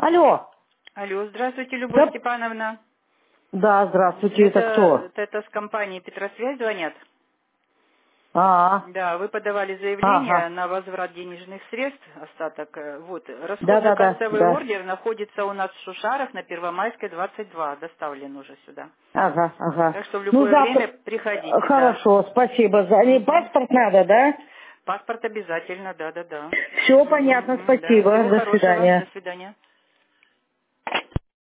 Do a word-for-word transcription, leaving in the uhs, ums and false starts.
Алло. Алло, здравствуйте, Любовь Да, Степановна. да, здравствуйте, это Это, кто? это с компании Петросвязь звонят. А, Да, вы подавали заявление ага. на возврат денежных средств, остаток. э, Вот, Да, да, да, расходно-кассовый да. ордер находится у нас в Шушарах на Первомайской, двадцать два, доставлен уже сюда. Ага, ага. Так что в Ну, любое время завтра... э, приходите, да. Хорошо, спасибо. За... Не, Мгм. паспорт надо, да? Паспорт обязательно, да-да-да. Все Мгм, понятно, мгм, да. спасибо. Всего До хорошего, до свидания. свидания.